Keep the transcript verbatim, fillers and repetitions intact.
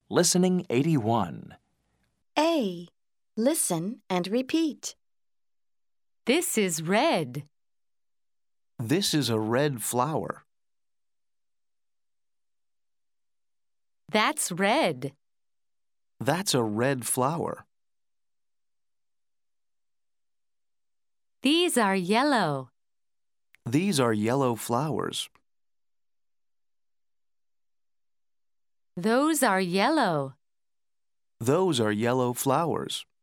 Listening eighty-one. A. Listen and repeat. This is red. This is a red flower. That's red. That's a red flower. These are yellow. These are yellow flowers. Those are yellow. Those are yellow flowers.